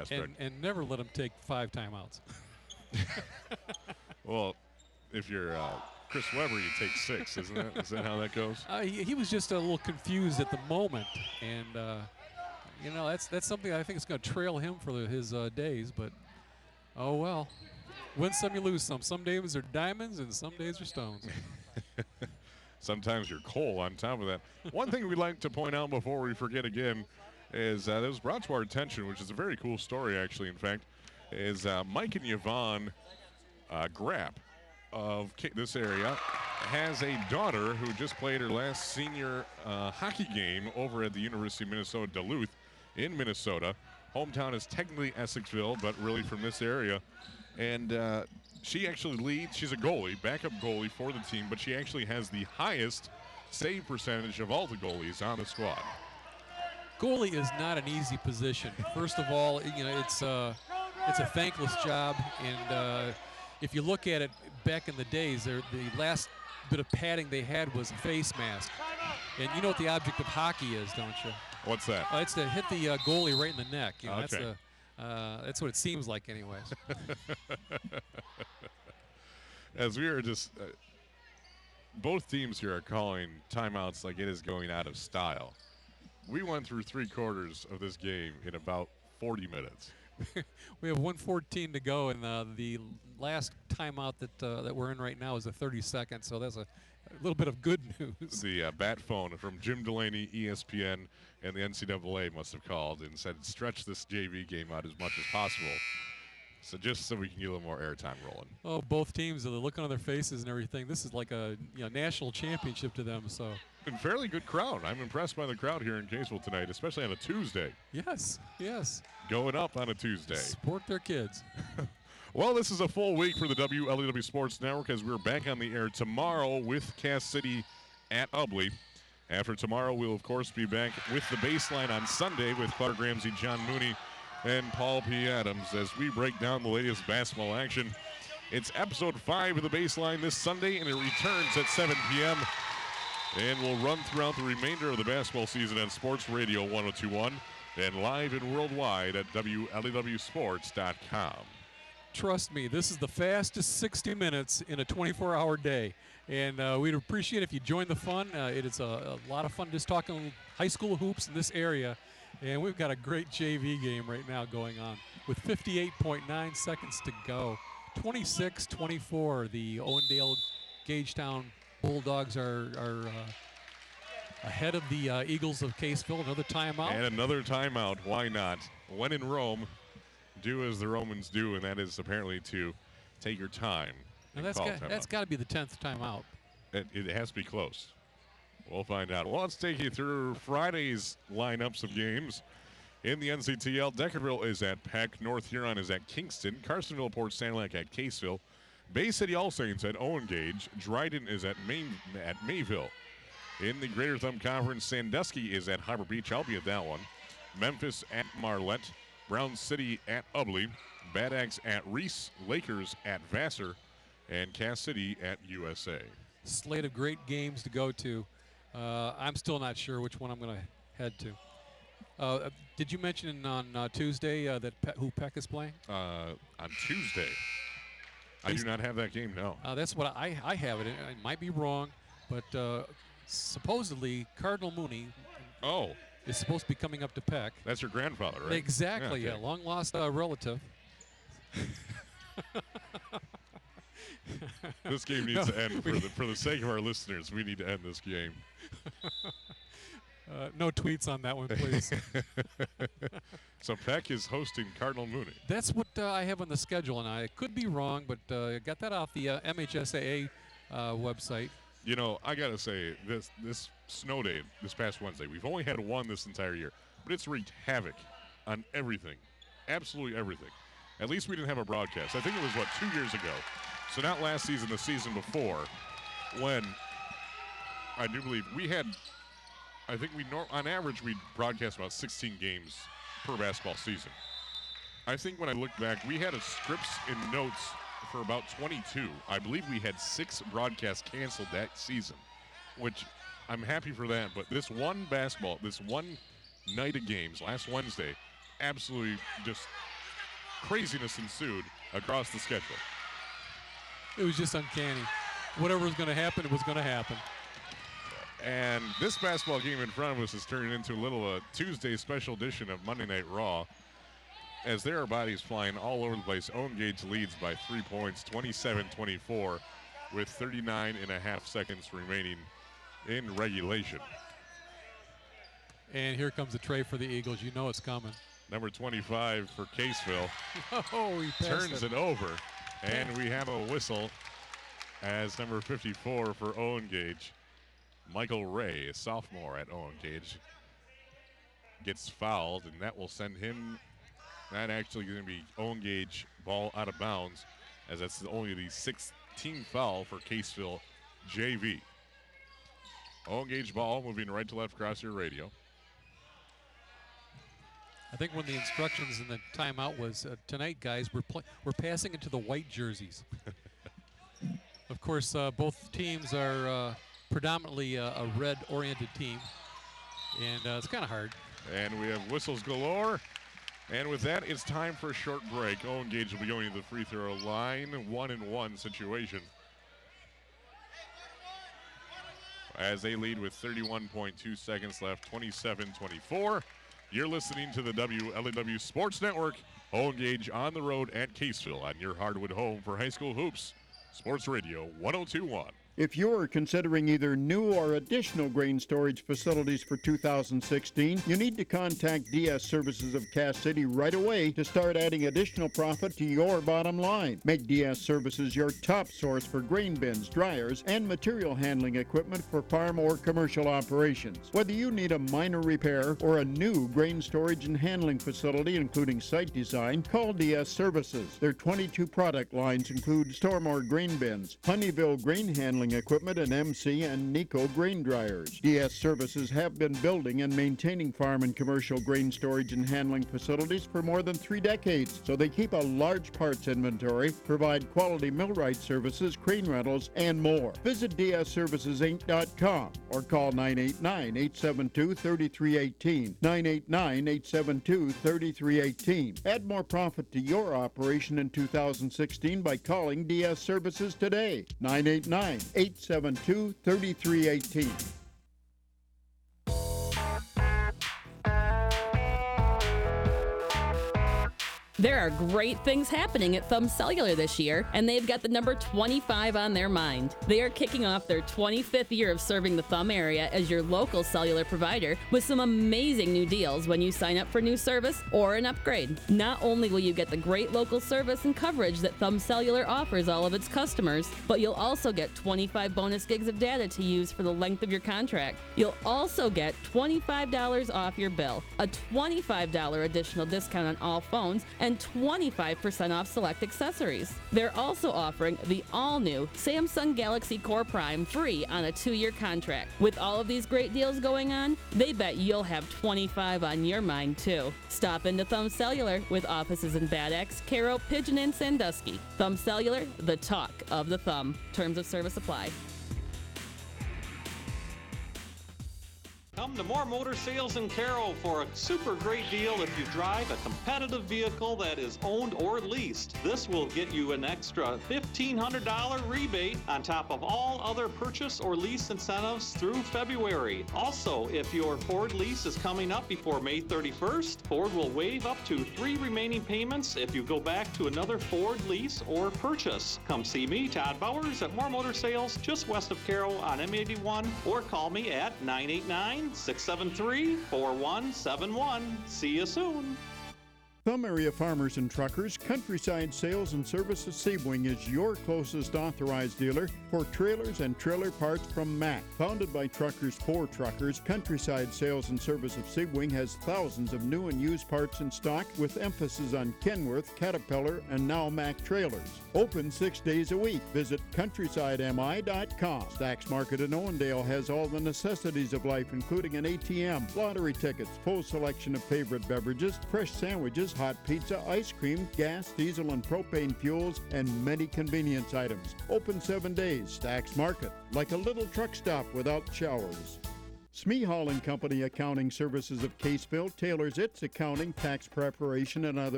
prospect. And never let him take 5 timeouts. Well, if you're Chris Webber, you take 6, isn't it? Is that how that goes? He was just a little confused at the moment, and that's something I think is going to trail him for his days. But oh well, win some, you lose some. Some days are diamonds, and some days are stones. Sometimes you're coal on top of that. One thing we'd like to point out before we forget again is that it was brought to our attention, which is a very cool story, actually, in fact, is Mike and Yvonne Grapp of this area has a daughter who just played her last senior hockey game over at the University of Minnesota Duluth in Minnesota. Hometown is technically Essexville, but really from this area. And she actually leads. She's a goalie, backup goalie for the team, but she actually has the highest save percentage of all the goalies on the squad. Goalie is not an easy position. First of all, it's a thankless job, and if you look at it back in the days, the last bit of padding they had was a face mask. And you know what the object of hockey is, don't you? What's that? It's to hit the goalie right in the neck. Okay. That's what it seems like, anyways. As we are just, both teams here are calling timeouts like it is going out of style. We went through 3/4 of this game in about 40 minutes. We have 1:14 to go, and the last timeout that we're in right now is a 30-second, so that's a little bit of good news. The bat phone from Jim Delaney, ESPN, and the NCAA must have called and said, stretch this JV game out as much as possible. So just so we can get a little more airtime rolling. Oh, both teams, the look on their faces and everything. This is like a national championship to them. So, and fairly good crowd. I'm impressed by the crowd here in Kaysville tonight, especially on a Tuesday. Yes. Going up on a Tuesday. Support their kids. Well, this is a full week for the WLEW Sports Network as we're back on the air tomorrow with Cass City at Ubley. After tomorrow, we'll, of course, be back with the Baseline on Sunday with Clark Ramsey, John Mooney, and Paul P. Adams as we break down the latest basketball action. It's episode 5 of the Baseline this Sunday, and it returns at 7 p.m. And will run throughout the remainder of the basketball season on Sports Radio 102.1 and live and worldwide at WLEWsports.com. Trust me, this is the fastest 60 minutes in a 24-hour day. And we'd appreciate if you join the fun. It is a lot of fun just talking high school hoops in this area. And we've got a great JV game right now going on with 58.9 seconds to go. 26-24, the Owendale Gagetown Bulldogs are ahead of the Eagles of Kaysville. Another timeout. And another timeout. Why not? When in Rome, do as the Romans do, and that is apparently to take your time. And that's got to be the 10th timeout. It has to be close. We'll find out. Well, let's take you through Friday's lineups of games. In the NCTL, Deckerville is at Peck. North Huron is at Kingston. Carsonville, Port Sanilac at Kaysville. Bay City All Saints at Owen Gage. Dryden is at Mayville. In the Greater Thumb Conference, Sandusky is at Harbor Beach. I'll be at that one. Memphis at Marlette. Brown City at Ubley. Bad Axe at Reese. Lakers at Vassar. And Cass City at USA. Slate of great games to go to. I'm still not sure which one I'm going to head to. Did you mention on Tuesday who Peck is playing? On Tuesday. I do not have that game, no. That's what I have it. I might be wrong, but supposedly Cardinal Mooney is supposed to be coming up to Peck. That's your grandfather, right? Exactly, yeah. Long-lost relative. This game needs to end. For the sake of our listeners, we need to end this game. No tweets on that one, please. So Peck is hosting Cardinal Mooney. That's what I have on the schedule, and I could be wrong, but I got that off the MHSAA website. You know, I got to say, this snow day this past Wednesday, we've only had one this entire year, but it's wreaked havoc on everything, absolutely everything. At least we didn't have a broadcast. I think it was, 2 years ago. So not last season, the season before, when I do believe we had, I think on average, we broadcast about 16 games per basketball season. I think when I look back, we had scripts and notes for about 22. I believe we had 6 broadcasts canceled that season, which I'm happy for that. But this one night of games, last Wednesday, absolutely just craziness ensued across the schedule. It was just uncanny. Whatever was going to happen, it was going to happen. And this basketball game in front of us is turning into a little Tuesday special edition of Monday Night Raw, as there are bodies flying all over the place. Owen Gage leads by 3 points, 27-24, with 39 and a half seconds remaining in regulation. And here comes the tray for the Eagles. You know it's coming. Number 25 for Caseville. Oh, he turns it over, and we have a whistle as number 54 for Owen Gage. Michael Ray, a sophomore at Owen Gage, gets fouled, and that will send him. That actually going to be Owen Gage ball out of bounds, as that's only the 16th foul for Caseville JV. Owen Gage ball moving right to left across your radio. I think when the instructions in the timeout was, tonight, guys, we're passing into the white jerseys. Of course, both teams are predominantly a red-oriented team, and it's kind of hard. And we have whistles galore. And with that, it's time for a short break. Owen Gage will be going to the free throw line, 1-and-1 situation, as they lead with 31.2 seconds left, 27-24. You're listening to the WLEW Sports Network. Owen Gage on the road at Caseville on your hardwood home for high school hoops. Sports Radio 102.1. If you're considering either new or additional grain storage facilities for 2016, you need to contact DS Services of Cass City right away to start adding additional profit to your bottom line. Make DS Services your top source for grain bins, dryers, and material handling equipment for farm or commercial operations. Whether you need a minor repair or a new grain storage and handling facility, including site design, call DS Services. Their 22 product lines include Stormore grain bins, Honeyville grain handling equipment, and MC and Nico grain dryers. DS Services have been building and maintaining farm and commercial grain storage and handling facilities for more than 3 decades, so they keep a large parts inventory, provide quality millwright services, crane rentals, and more. Visit dsservicesinc.com or call 989-872-3318, 989-872-3318. Add more profit to your operation in 2016 by calling DS Services today, 989-872-3318. There are great things happening at Thumb Cellular this year, and they've got the number 25 on their mind. They are kicking off their 25th year of serving the Thumb area as your local cellular provider with some amazing new deals when you sign up for new service or an upgrade. Not only will you get the great local service and coverage that Thumb Cellular offers all of its customers, but you'll also get 25 bonus gigs of data to use for the length of your contract. You'll also get $25 off your bill, a $25 additional discount on all phones, and 25% off select accessories. They're also offering the all-new Samsung Galaxy Core Prime free on a 2-year contract. With all of these great deals going on, they bet you'll have 25 on your mind too. Stop into Thumb Cellular with offices in Bad Axe, Caro, Pigeon, and Sandusky. Thumb Cellular, the talk of the thumb. Terms of service apply. Come to More Motor Sales in Caro for a super great deal if you drive a competitive vehicle that is owned or leased. This will get you an extra $1,500 rebate on top of all other purchase or lease incentives through February. Also, if your Ford lease is coming up before May 31st, Ford will waive up to 3 remaining payments if you go back to another Ford lease or purchase. Come see me, Todd Bowers, at More Motor Sales just west of Caro on M81, or call me at 989-673-4171. See you soon. Thumb area farmers and truckers, Countryside Sales and Service of Sebring is your closest authorized dealer for trailers and trailer parts from Mack. Founded by truckers for truckers, Countryside Sales and Service of Sebring has thousands of new and used parts in stock with emphasis on Kenworth, Caterpillar, and now Mack trailers. Open 6 days a week. Visit CountrysideMI.com. Stacks Market in Owendale has all the necessities of life, including an ATM, lottery tickets, full selection of favorite beverages, fresh sandwiches, hot pizza, ice cream, gas, diesel, and propane fuels, and many convenience items. Open 7 days. Stacks Market, like a little truck stop without showers. Smee Hall & Company Accounting Services of Caseville tailors its accounting, tax preparation, and other